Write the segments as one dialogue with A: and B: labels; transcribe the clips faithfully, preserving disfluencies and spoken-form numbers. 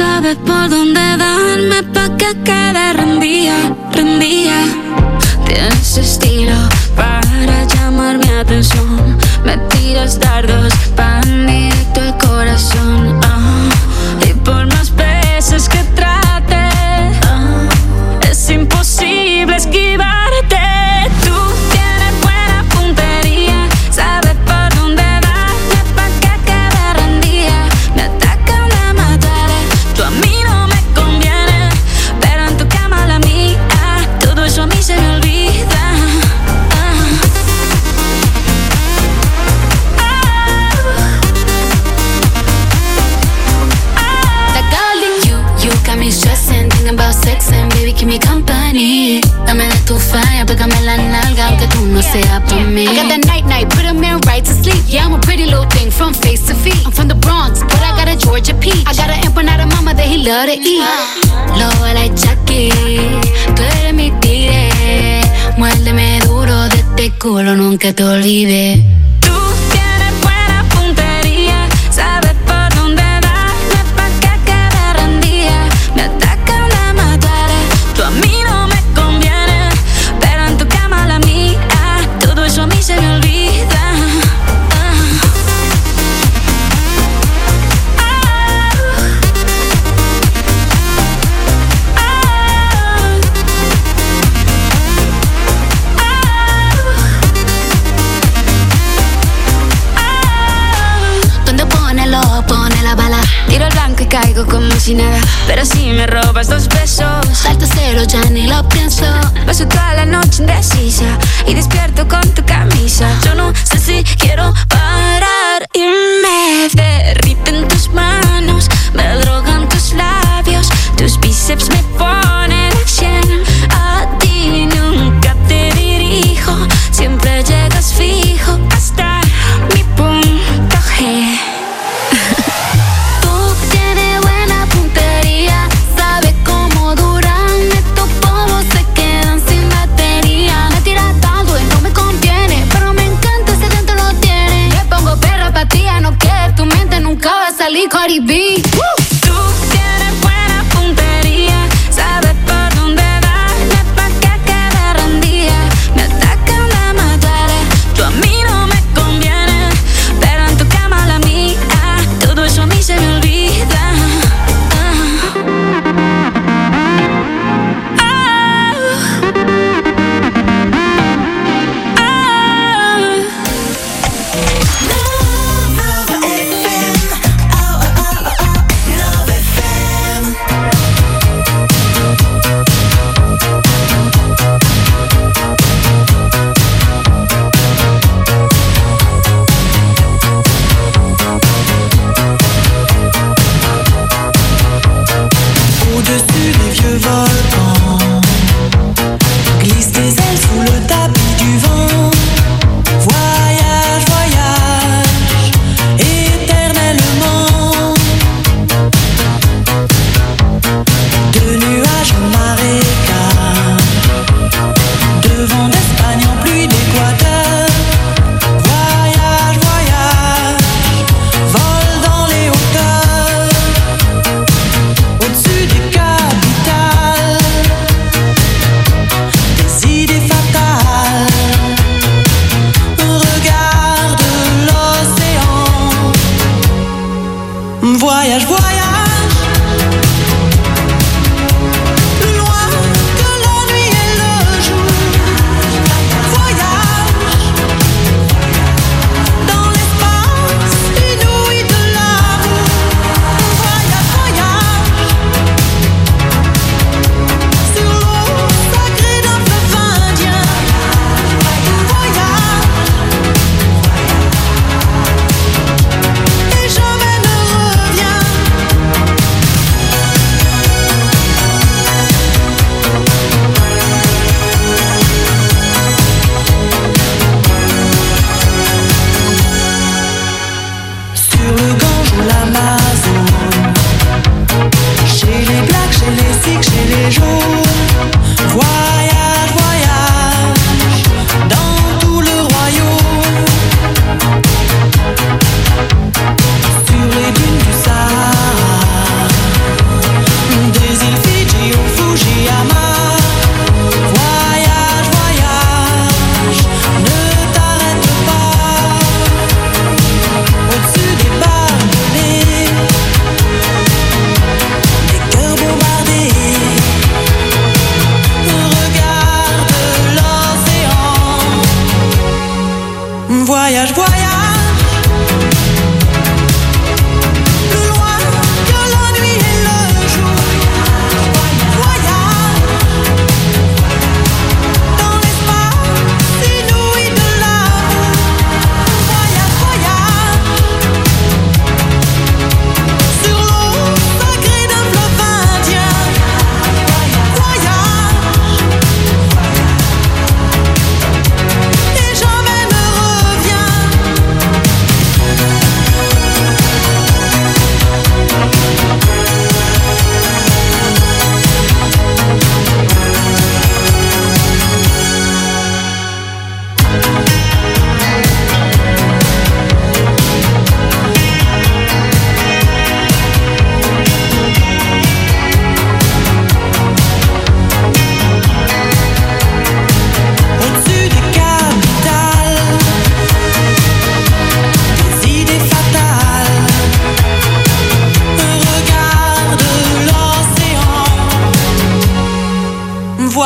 A: sabes por dónde darme pa' que quede rendida, rendida. Tienes estilo para llamar mi atención. Me tiras dardos pan directo al corazón. Oh, y por más veces que trate, oh, es imposible esquivarte. Tú tienes buena puntería, sabes por dónde darme pa' que quede rendida. Me atacan, me mataré, tú a mí no me conviene, pero en tu cama la mía, todo eso a mí se me olvida. Sex and baby, keep me company. Dame de tu fire, pégame la nalga, aunque tú no seas pa' mí. I got that night night, put a man right to sleep. Yeah, I'm a pretty little thing from face to feet. I'm from the Bronx, but I got a Georgia peach. I got an empanada mama that he love to eat. Lobo like Chucky, tú eres mi tigre. Muérdeme duro de este culo, nunca te olvides. Tú tienes buena puntería, sabes por dónde darme pa' que quede rendida. Me atacan, me mataré, tú a mí no me conviene, pero en tu cama la mía, todo eso a mí se me olvida. Pone la bala, tiro el blanco y caigo como si nada. Pero si me robas dos besos, salto cero, ya ni lo pienso. Paso toda la noche indecisa y despierto con tu camisa. Yo no sé si quiero parar y me derriten tus manos, me drogan tus labios, tus bíceps me ponen a cien. A ti nunca te dirijo, siempre llegas fijo hasta mi punto G. Cardi B. Tú tienes buena puntería, sabes por dónde darme pa' que quede rendida. Me atacan, me mataré, tú a mí no me conviene, pero en tu cama la mía, todo eso a mí se me olvida.
B: Au-dessus des capitales,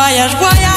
B: voyage, voyage.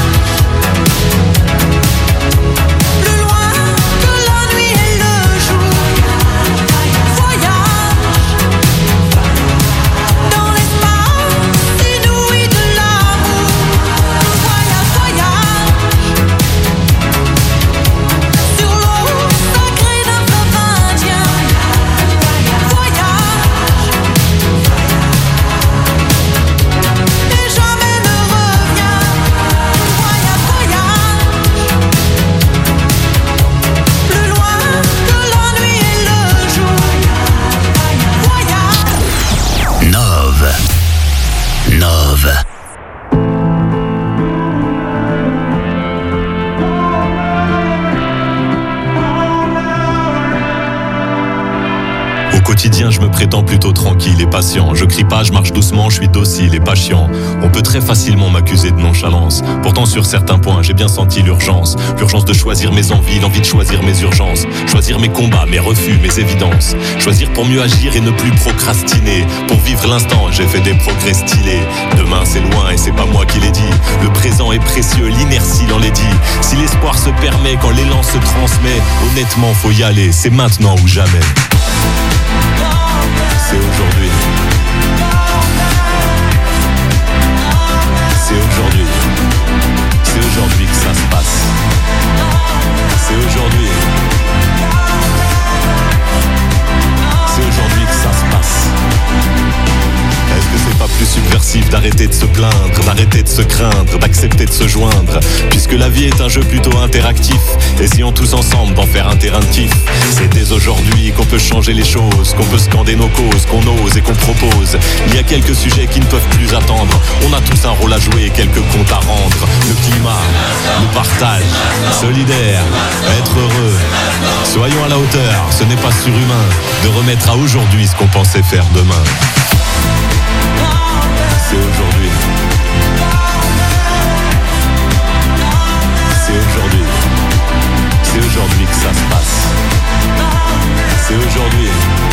C: Je me prétends plutôt tranquille et patient. Je crie pas, je marche doucement, je suis docile et pas chiant. On peut très facilement m'accuser de nonchalance. Pourtant sur certains points, j'ai bien senti l'urgence. L'urgence de choisir mes envies, l'envie de choisir mes urgences. Choisir mes combats, mes refus, mes évidences. Choisir pour mieux agir et ne plus procrastiner. Pour vivre l'instant, j'ai fait des progrès stylés. Demain c'est loin et c'est pas moi qui l'ai dit. Le présent est précieux, l'inertie l'en l'est dit. Si l'espoir se permet, quand l'élan se transmet, honnêtement faut y aller, c'est maintenant ou jamais. C'est aujourd'hui. C'est aujourd'hui. C'est aujourd'hui que ça se passe. C'est aujourd'hui. C'est aujourd'hui que ça se passe. Est-ce que c'est pas plus subversif d'arrêter de se plaindre, d'arrêter de se craindre, d'accepter de se joindre? Puisque la vie est un jeu plutôt interactif, essayons tous ensemble d'en faire un terrain de kiff. C'est dès aujourd'hui qu'on peut changer les choses, qu'on peut scander nos causes, qu'on ose et qu'on propose. Il y a quelques sujets qui ne peuvent plus attendre. On a tous un rôle à jouer et quelques comptes à rendre. Le climat, le partage, solidaire, être heureux. Soyons à la hauteur, ce n'est pas surhumain de remettre à aujourd'hui ce qu'on pensait faire demain. C'est aujourd'hui. C'est aujourd'hui. C'est aujourd'hui que ça se passe. C'est aujourd'hui.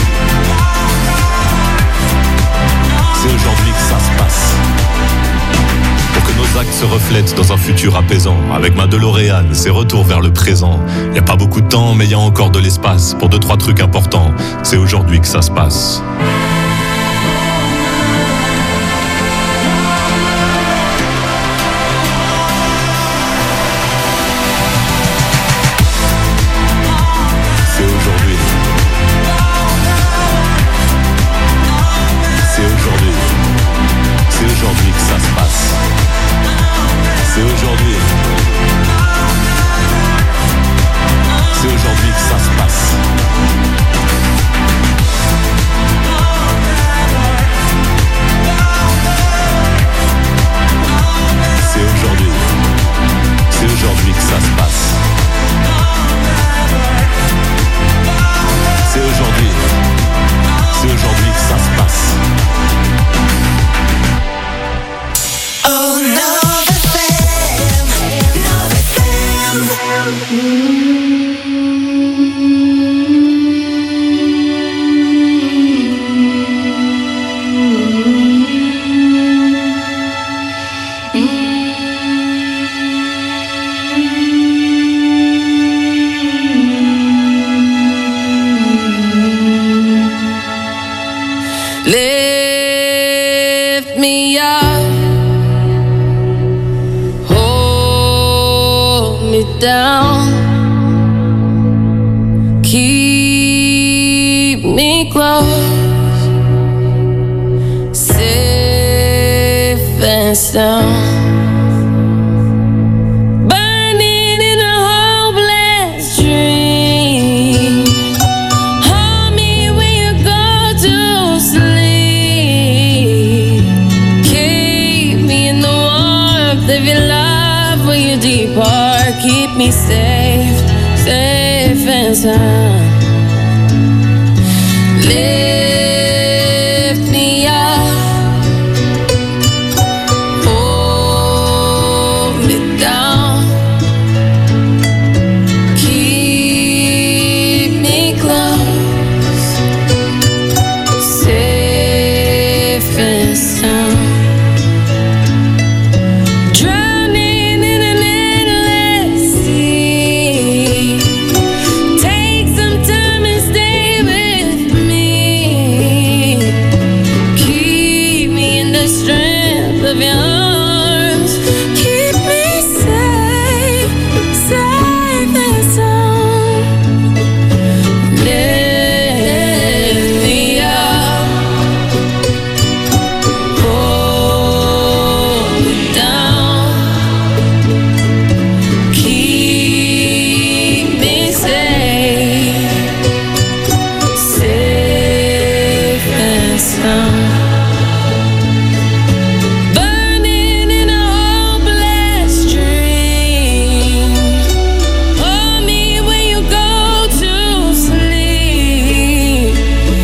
C: C'est aujourd'hui que ça se passe. Pour que nos actes se reflètent dans un futur apaisant. Avec ma DeLorean, c'est retour vers le présent. Y a pas beaucoup de temps, mais y a encore de l'espace pour deux, trois trucs importants. C'est aujourd'hui que ça se passe.
D: Lift me up, hold me down, keep me close, safe and sound. Keep me safe, safe and sound. Lift me up, hold me down, keep me close, safe and sound. Drive of your arms. Keep me safe, safe and sound. Lift me up, hold me down. Keep me safe, safe and sound. Burning in a hopeless dream. Hold me when you go to sleep.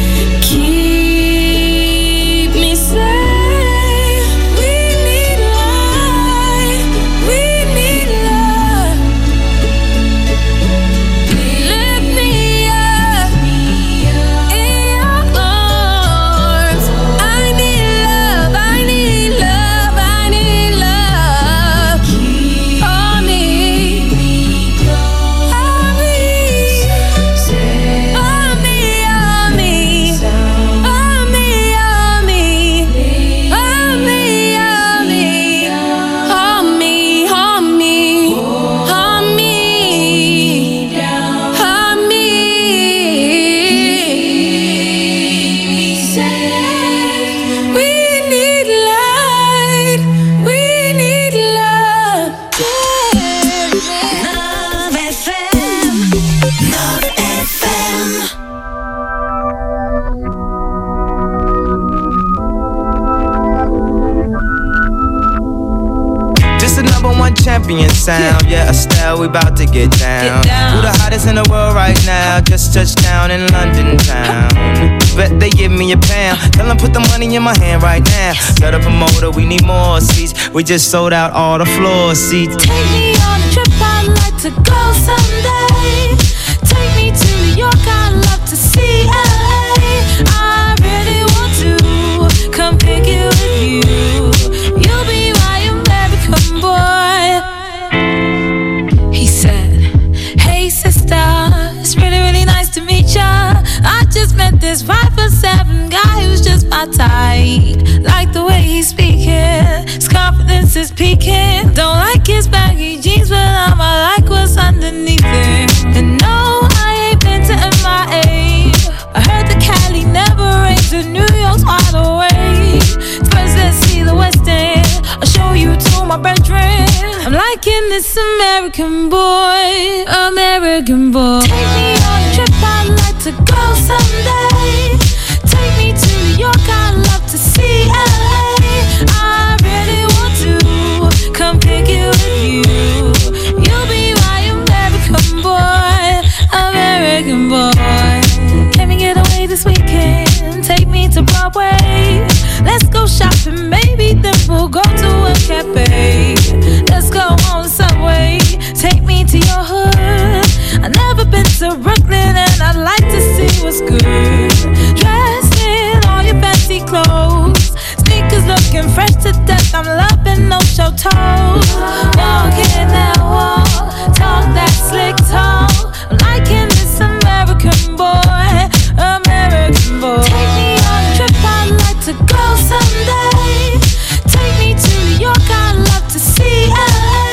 D: Keep me safe. We need light. We need love. Lift me up in your arms. I need love. I need love. I need love. Hold me. Hold me. Hold me. Hold me. Hold me. Hold me. Hold me. Hold me. Hold me. Hold me. Hold me. We need light. We need love. Love F M. Love F M.
B: This the number one champion sound. Yeah, Estelle, we about to get down.
D: Get down.
B: Who the hottest in the world right now? Just touched down in London town. Bet they give me a pound. Tell them put the money in my hand right now. Set up a motor, we need more seats. We just sold out all the floor seats.
D: Take me on a trip, I'd like to go someday. Take me to New York, I'd love to see L A. I really want to come pick it with you. You'll be my American boy. He said, hey sister, it's really, really nice to meet ya. I just met this five foot seven guy who's just my type. Like the way he's speaking, his confidence is peaking. Don't like his baggy jeans, but I'ma like what's underneath it. And no, I ain't been to M I A. I heard the Cali never rains and New York's wide awake. First let's see the West End, I'll show you to my bedroom. I'm liking this American boy, American boy. Take me on a trip, I'd like to go someday. Take me to New York, I'd love to see L A. I really want to come pick it with you. You'll be my American boy, American boy. Can we get away this weekend? Take me to Broadway. Let's go shopping, maybe then we'll go to a cafe. Let's go on the subway. Take me to your hood. I've never been to Brooklyn and I'd like to see what's good. Dressed in all your fancy clothes, sneakers looking fresh to death. I'm loving no show toes. Walking that wall, talk that slick talk. I'm liking this American boy, American boy. Take me on a trip, I'd like to go someday. Take me to New York, I'd love to see L A.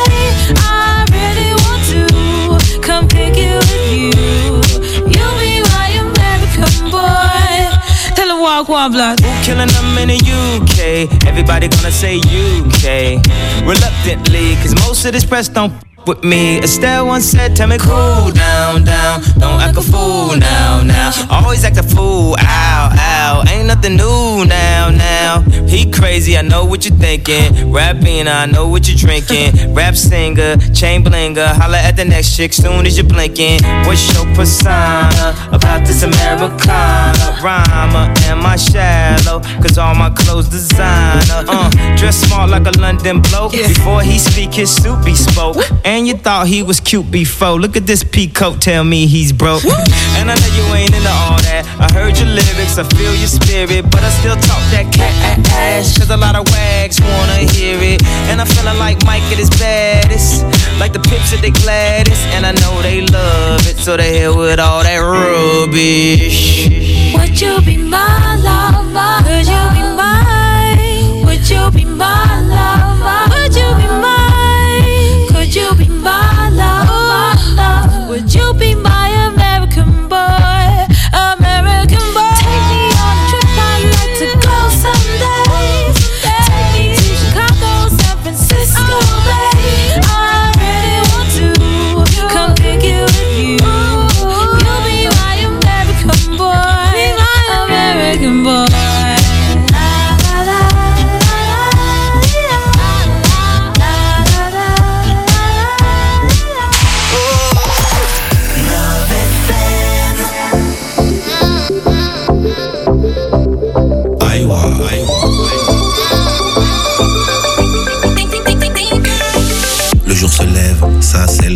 D: I really want to come pick it with you. You'll be my American boy. Tell him walk one block.
B: Who killing them in the U K? Everybody gonna say U K. Reluctantly, cause most of this press don't f- with me. Estelle once said, tell me cool down, down. Don't act a fool now, now. Always act a fool, ow, ow. Ain't nothing new now, now. He crazy, I know what you're thinking. Rapping, I know what you're drinking. Rap singer, chain blinger. Holla at the next chick soon as you're blinking. What's your persona about this Americana? Rhymer, am I shallow? Cause all my clothes designer. Uh, dress smart like a London bloke. Before he speak, his suit be spoke. And you thought he was cute before. Look at this peacoat, tell me he's broke. And I know you ain't into all that. I heard your lyrics, I feel your spirit, but I still talk that cat ass. Cause a lot of wags wanna hear it. And I'm feeling like Mike at his baddest. Like the Pips at the gladdest. And I know they love it, so they hell with all that rubbish.
D: Would you be my lover? Would you be mine? Would you be my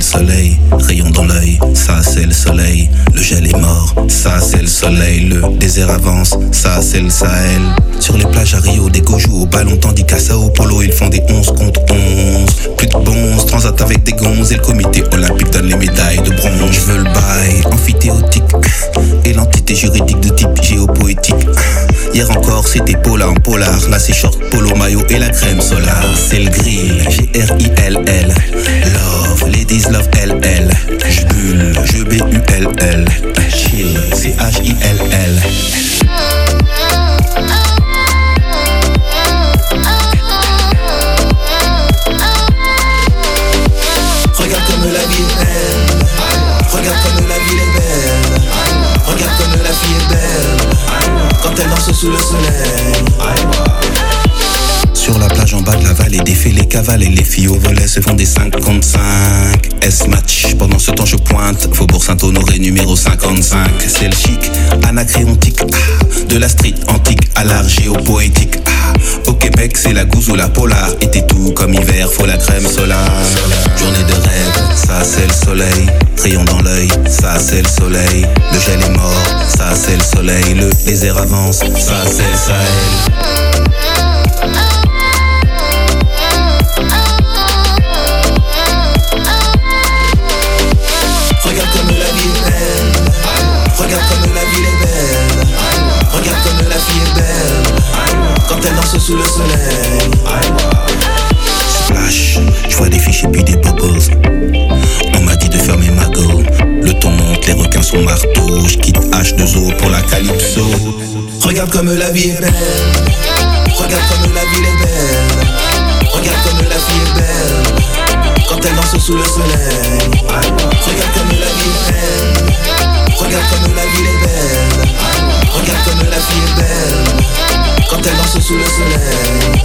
E: soleil, rayon dans l'œil, ça c'est le soleil. Le gel est mort, ça c'est le soleil. Le désert avance, ça c'est le Sahel. Sur les plages à Rio, des go jouent au ballon, tandis qu'à Sao Paulo ils font des onze contre onze. Plus de bons, transat avec des gonzes. Et le comité olympique donne les médailles de bronze. Je veux le bail, amphithéotique, et l'entité juridique de type géopoétique. Hier encore c'était polar en polar, là c'est short, polo, maillot et la crème solaire. C'est le grill, G R I L L. Love, ladies love L L. J'bulle, je B U L L. Chill, C H I L L. Regarde comme la vie est belle. Regarde comme la ville est belle. Regarde comme la fille est belle quand elle danse sous le soleil. Sur la plage en bas de la vallée, défilent les cavales et les filles au volet se font des cinq contre cinq. S-match, pendant ce temps je pointe Faubourg Saint-Honoré numéro cinquante-cinq. C'est le chic, anacréontique, ah, de la street antique à l'art géopoétique. Ah, au Québec c'est la gousse ou la polar. Été tout comme hiver, faut la crème solaire. Journée de rêve, ça c'est le soleil. Rayon dans l'œil, ça c'est le soleil. Le gel est mort, ça c'est le soleil. Le désert avance, ça c'est le Sahel. Regarde comme la vie est belle. Regarde comme la ville est belle. Regarde comme la fille est belle quand elle danse sous le soleil. Splash, je vois des fiches et puis des bubbles. On m'a dit de fermer ma gueule. Le ton monte, les requins sont marteaux. Je quitte H deux O pour la calypso. Regarde comme la vie est belle. Regarde comme la ville est belle. Regarde comme la fille est belle quand elle danse sous le soleil. Regarde comme la vie est belle. Regarde comme la ville est belle. Regarde comme la fille est belle quand elle danse sous le soleil.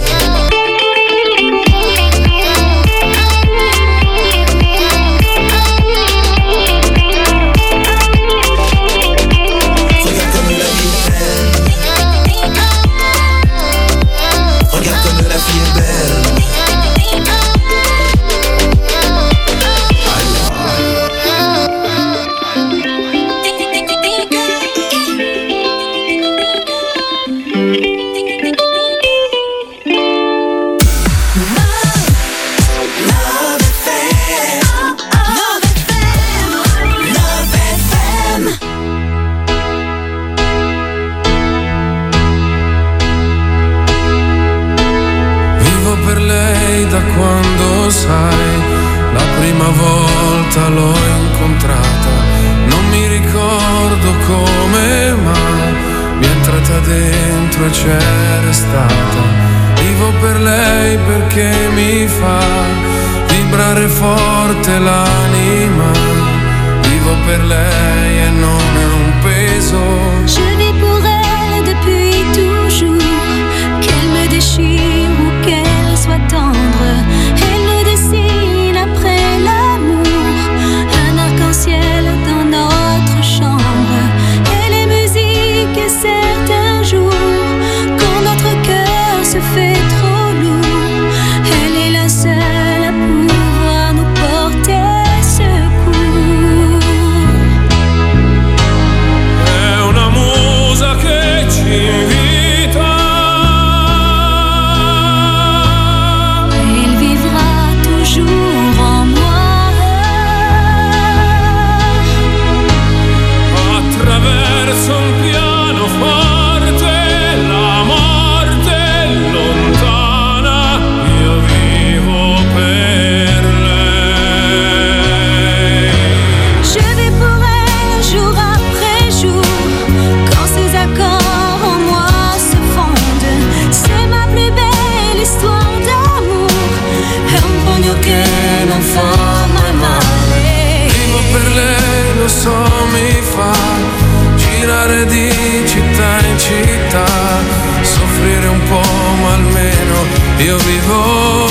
F: Io vivo,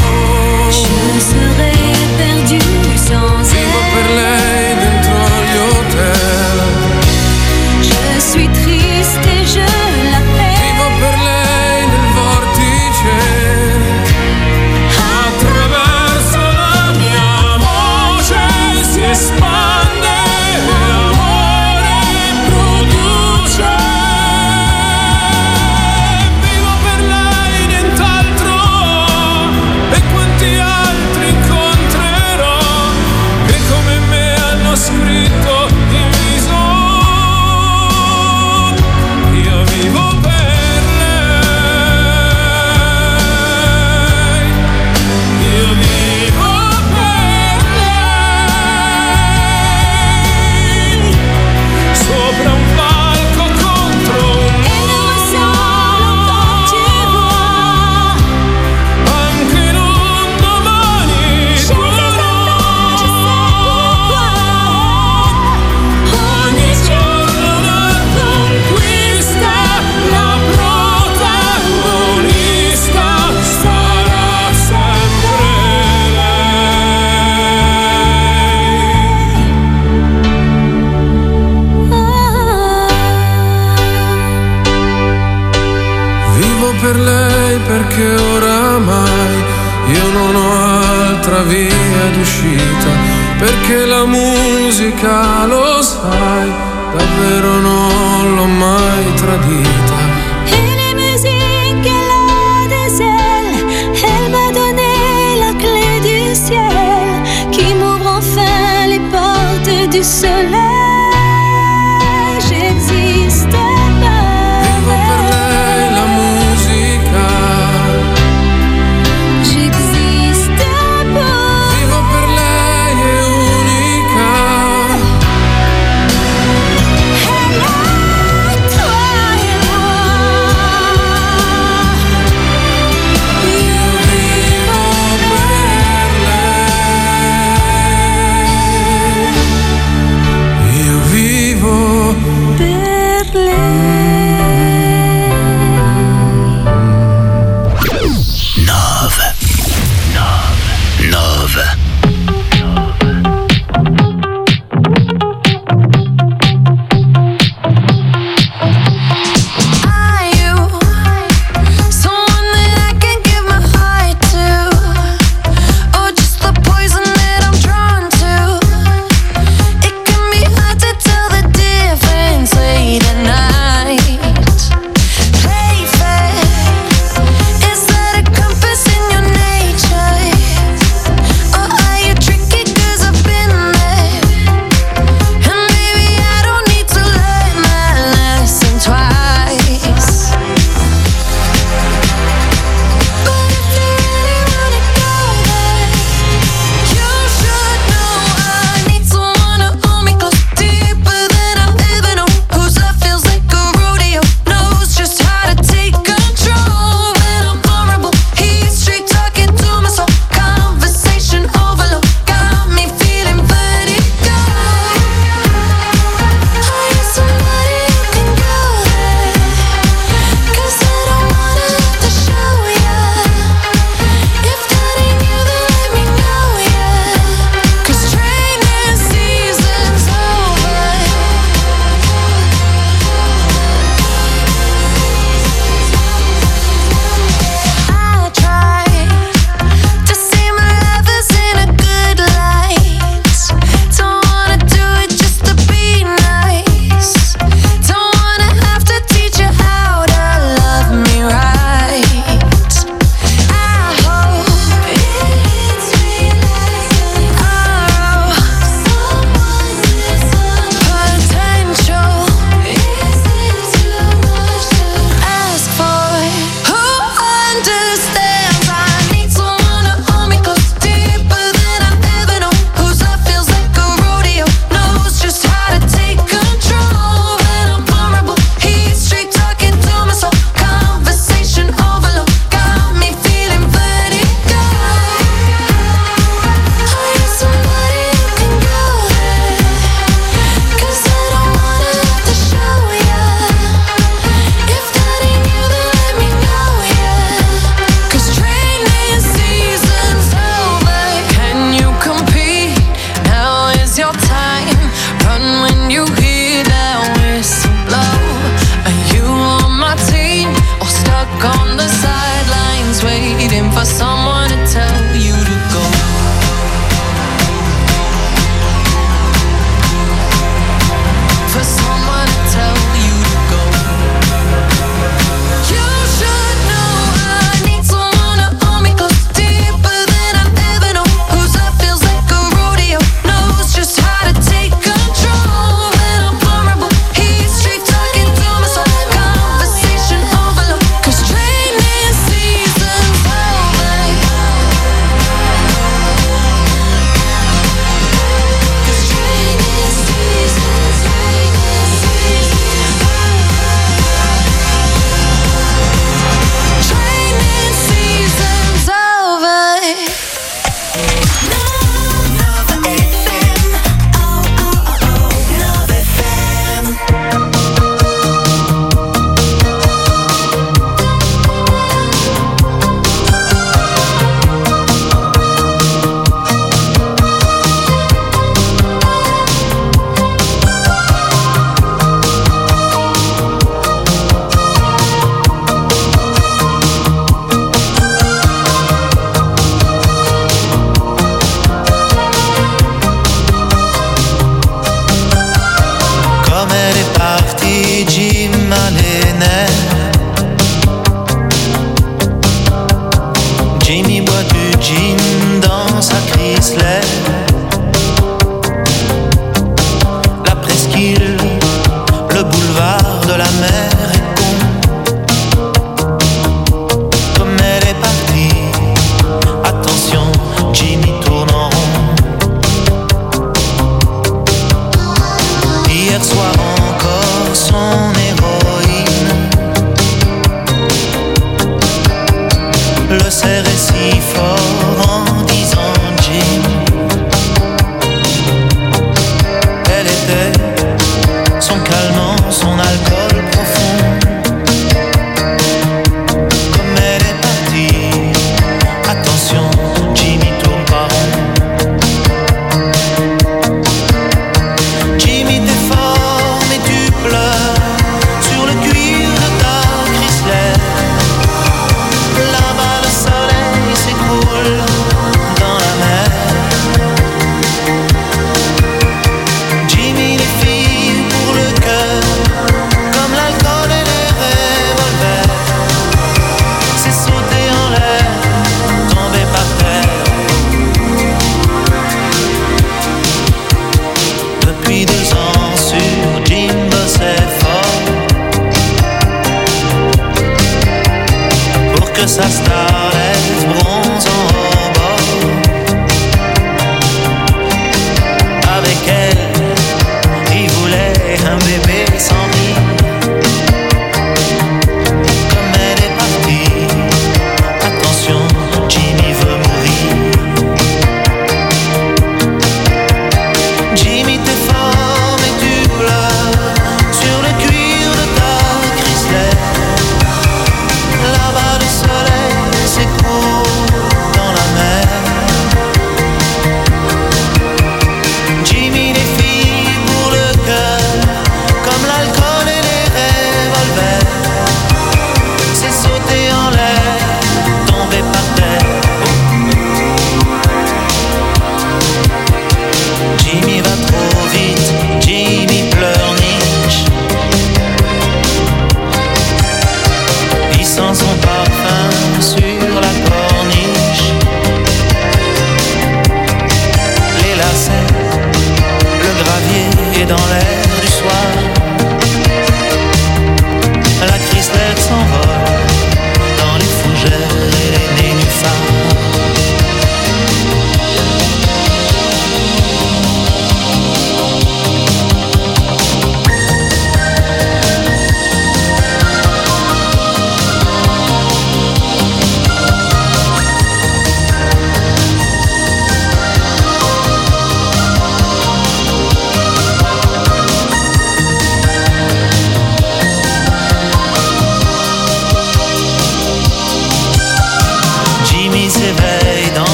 D: je serais perdu sans
F: vivo per lei dentro gli hotel.
D: Je suis triste et je l'appelle.
F: Vivo per lei nel vortice. Attraverso la mia voce un'altra via d'uscita, perché la musica, lo sai, davvero non l'ho mai tradita.
D: Et les musiques, elle a des ailes, elle m'a donné la clé du ciel, qui m'ouvre enfin les portes du soleil. J'existe pas.
F: Vivo per lei la musica.
D: J'existe pas.
F: Vivo per lei, è unica.
D: Elle est toi et moi.
F: Io vivo per lei. Io vivo
D: Per lei.
E: Nove. Nove. Nove.
D: Are you someone that I can give my heart to, or just the poison that I'm drawn to? It can be hard to tell the difference late at night. Play fair, is that a compass in your nature, or
G: du gin dans sa Chrysler. La presqu'île, le boulevard de la mer est con. Comme elle est partie, attention, Jimmy tourne en rond. Hier soir encore, son héroïne le serrait si fort en disant Jim. Elle était son calmant, son alcool profond. Comme elle est partie, attention, Jimmy tourne pas rond. Jimmy t'es fort mais tu pleures sur le cuir de ta Chrysler. Là-bas le soleil s'écroule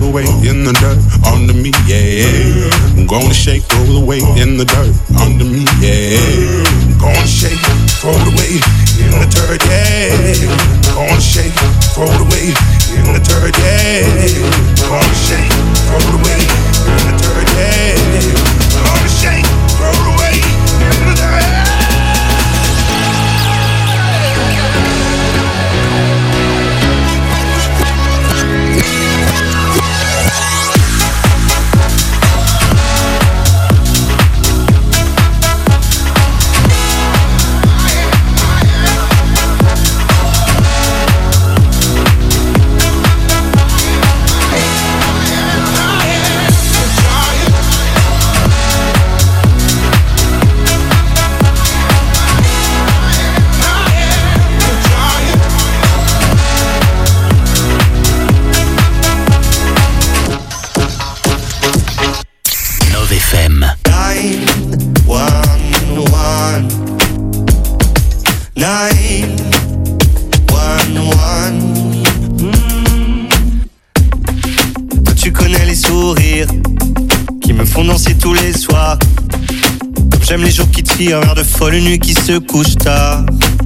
H: away in the dirt under me, yeah. I'm gonna shake, throw it away in the dirt under me, yeah. I'm gonna shake, throw it away in the dirt, yeah. I'm gonna shake, throw it away in the dirt, yeah. I'm gonna shake, throw it away in the dirt, yeah. I'm gonna shake, throw it away in the dirt.
G: Tous les soirs, comme j'aime les jours qui tirent vers de folles nuits qui se couchent tard.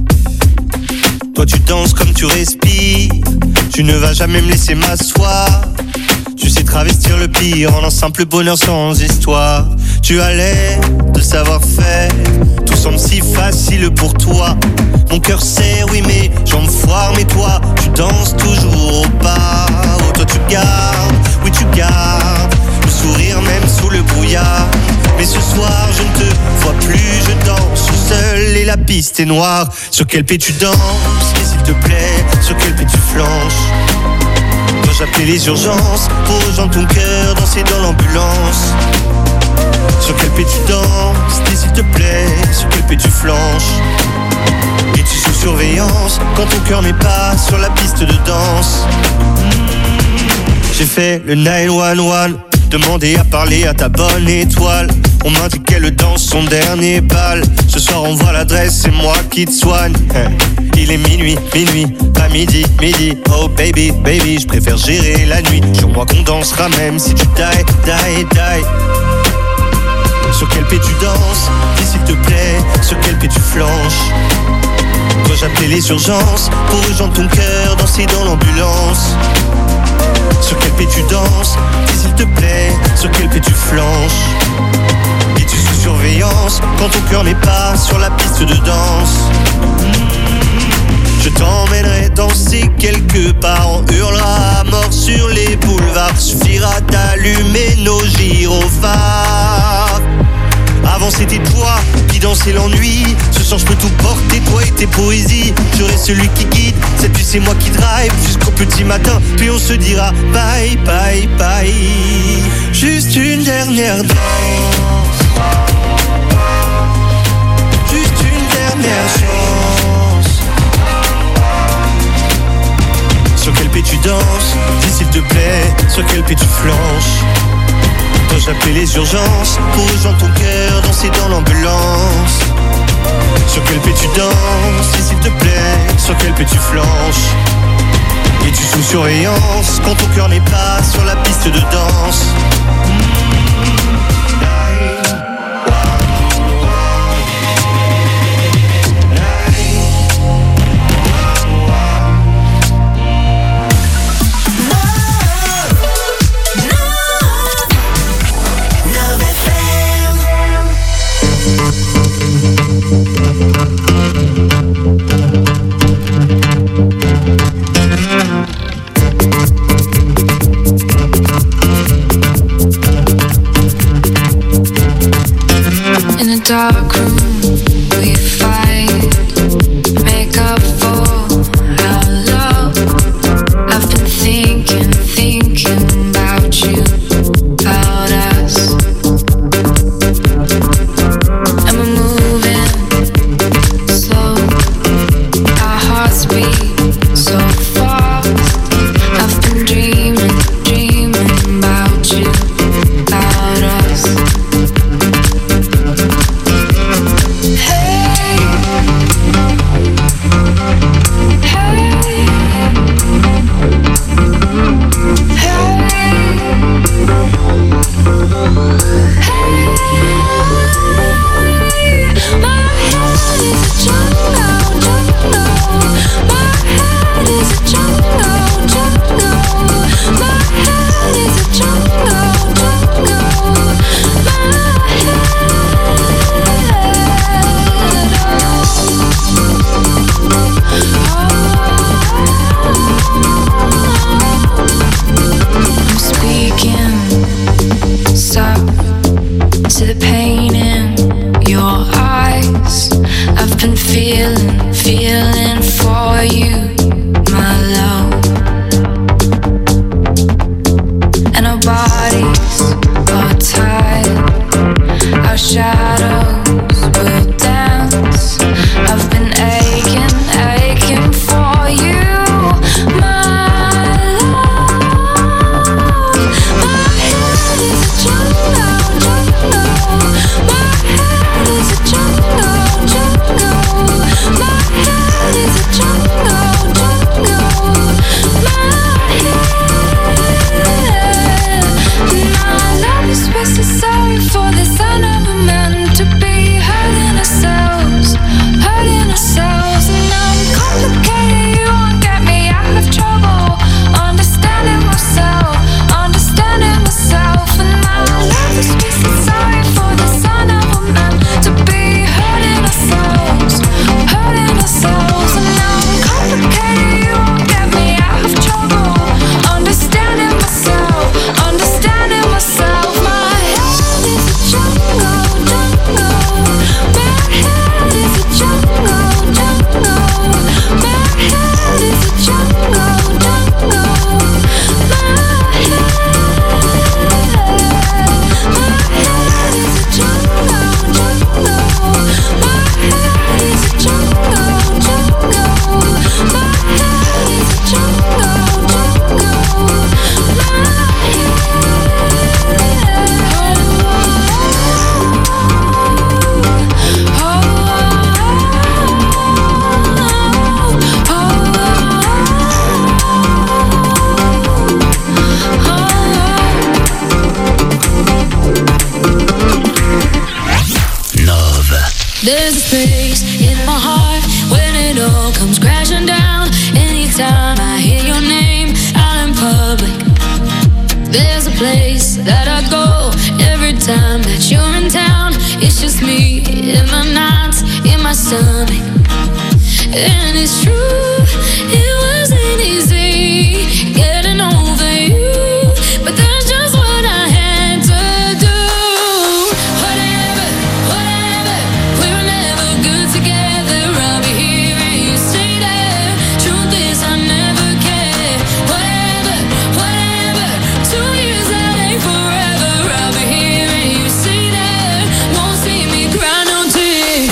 G: Toi tu danses comme tu respires, tu ne vas jamais me laisser m'asseoir. Tu sais travestir le pire en un simple bonheur sans histoire. Tu as l'air de savoir faire, tout semble si facile pour toi. Mon cœur serre, oui mais jambes foire, mais toi tu danses toujours au pas. Oh toi tu gardes, oui tu gardes le sourire même sous le brouillard. Mais ce soir je ne te vois plus, je danse seul et la piste est noire. Sur quel pied tu danses, et s'il te plaît, sur quel pied tu flanches. Dois-je appeler les urgences pour rejoindre ton cœur, danser dans l'ambulance. Sur quel pied tu danses, et s'il te plaît, sur quel pied tu flanches. Es-tu sous surveillance quand ton cœur n'est pas sur la piste de danse? J'ai fait le neuf un un, demandé à parler à ta bonne étoile. On m'a dit qu'elle danse son dernier bal. Ce soir on voit l'adresse, c'est moi qui te soigne. Il est minuit, minuit, pas midi, midi. Oh baby, baby, je préfère gérer la nuit. Sur moi qu'on dansera même si tu die, die, die. Sur quel pied tu danses, dis s'il te plaît, sur quel pied tu flanches. Dois-je appeler les urgences pour rejoindre ton cœur, danser dans l'ambulance. Sur quel pied tu danses, dis s'il te plaît, sur quel pied tu flanches. Es-tu sous surveillance quand ton cœur n'est pas sur la piste de danse? Je t'emmènerai danser quelque part, on hurlera à mort sur les boulevards. Suffira d'allumer nos gyrophares. Avant c'était toi qui dansais l'ennui. Ce soir je peux tout porter, toi et tes poésies. J'aurai celui qui guide, cette nuit c'est moi qui drive jusqu'au petit matin, puis on se dira bye bye bye. Juste une dernière danse, juste une dernière chance. Sur quel pied tu danses, dis s'il te plaît, sur quel pied tu flanches. Dois-je appeler les urgences pour rejoindre ton cœur, danser dans l'ambulance. Sur quel pied tu danses, dis s'il te plaît, sur quel pied tu flanches. Es-tu sous surveillance quand ton cœur n'est pas sur la piste de danse?
I: Dark room, we fight, make up for our love. I've been thinking, thinking about you, about us. And we're moving slow, our hearts beat so fast. I've been dreaming, dreaming about you, about us. place that I go every time that you're in town. It's just me in the nights, in my stomach. And it's true, it wasn't easy getting over you, but that's just what I had to do. Whatever, whatever, we were never good together. I'll be here and you stay there. Truth is I never cared. Whatever, whatever, two years that ain't forever. I'll be here and you stay there. Won't see me cry no tears.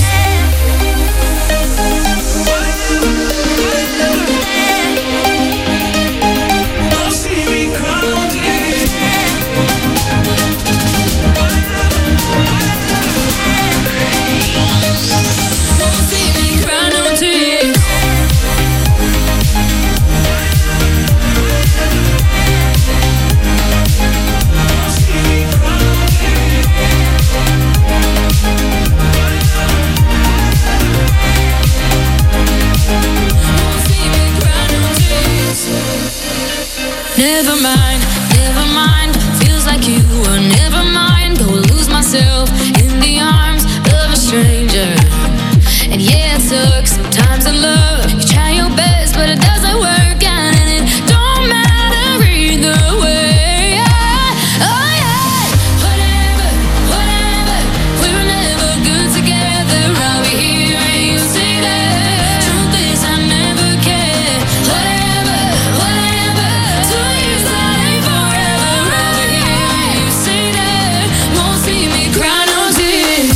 I: Never mind, never mind. Feels like you were never mind. Go lose myself in the arms of a stranger. And yeah, it sucks sometimes in love. You try your best, but it doesn't work out, and it don't matter either way. Oh yeah, whatever, whatever. We were never good together. I'll be here and you stay there. Truth is I never cared. Whatever, whatever. Two years that ain't forever. I'll be here and you stay there. Won't see me cry no tears.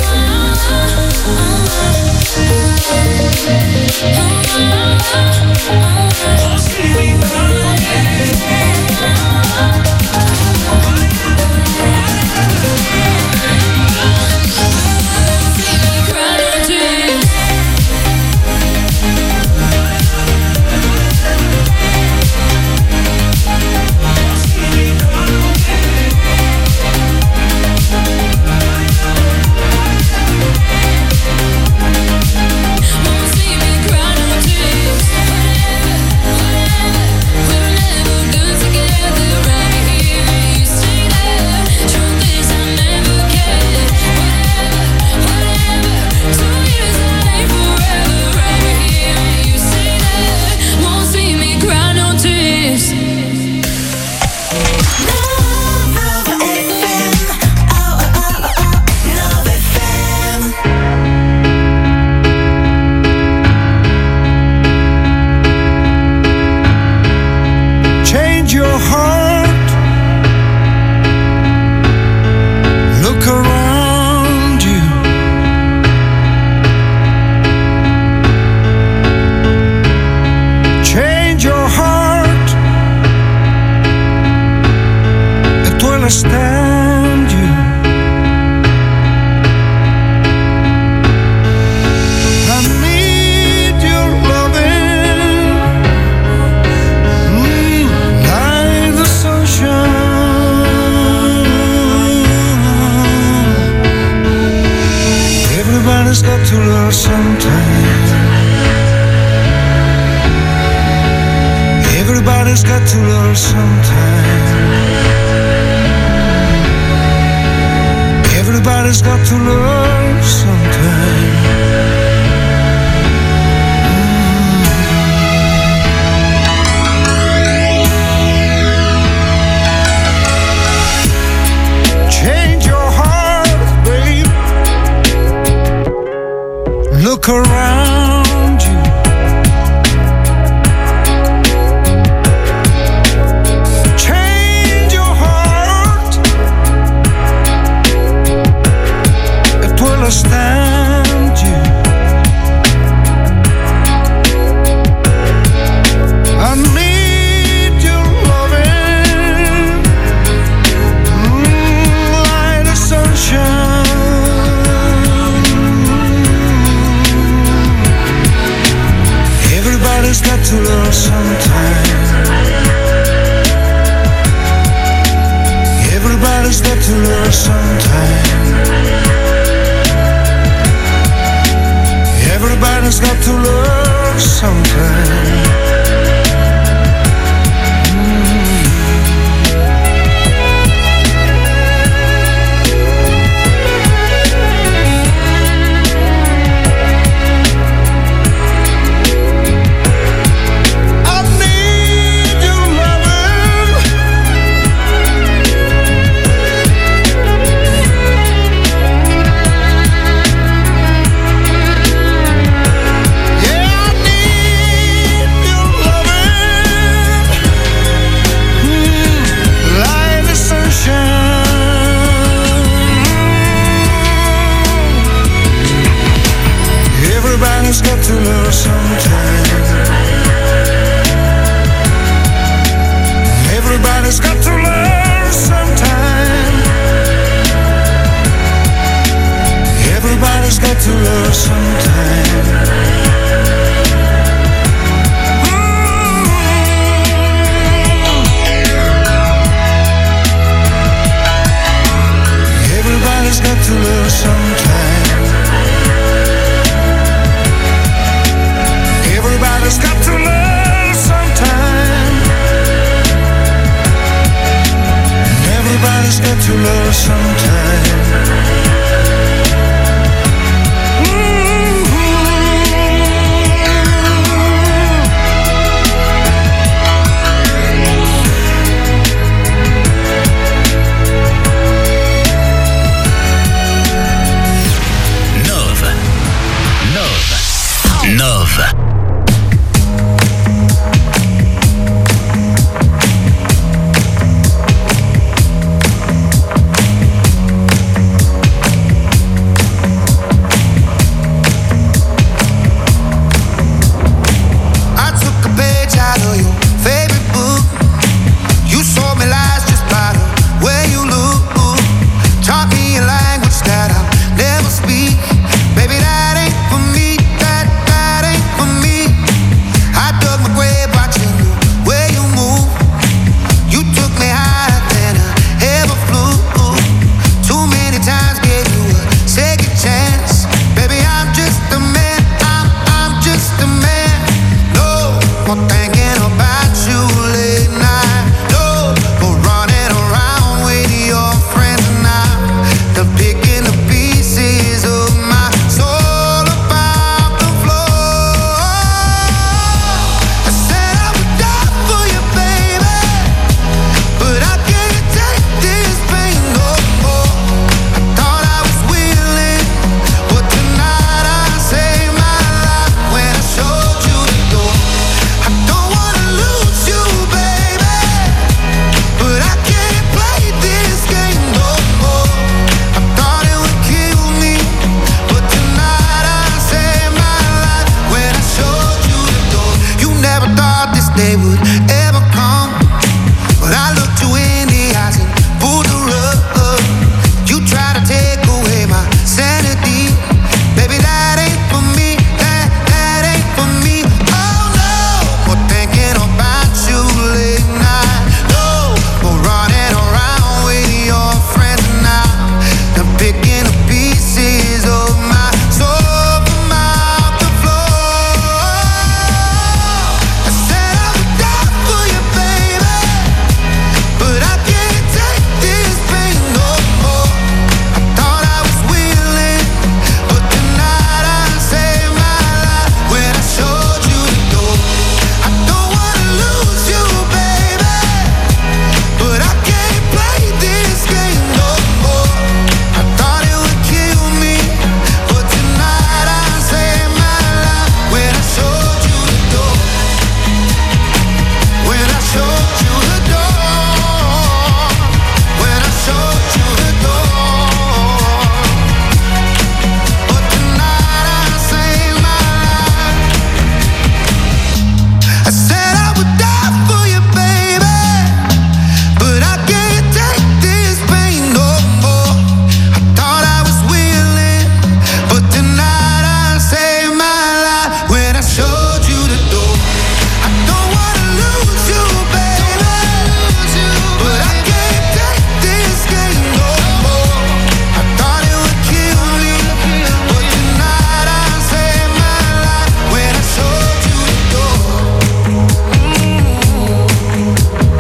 J: Change your heart. Look around you. Change your heart. It will understand you. I need your loving. Mm, like the sunshine. Everybody's got to learn sometime. Everybody's got to learn sometime. Everybody's got to learn sometime. Change your heart, babe. Look around you. Change your heart. It will understand you. I need your loving. Mm, like the sunshine. Everybody's got to learn sometime. Everybody's got to learn sometime. Everybody's got to learn sometime. Mm. learn sometime. Everybody's got to learn sometime. Everybody's got to learn sometime. Everybody's got to learn sometime.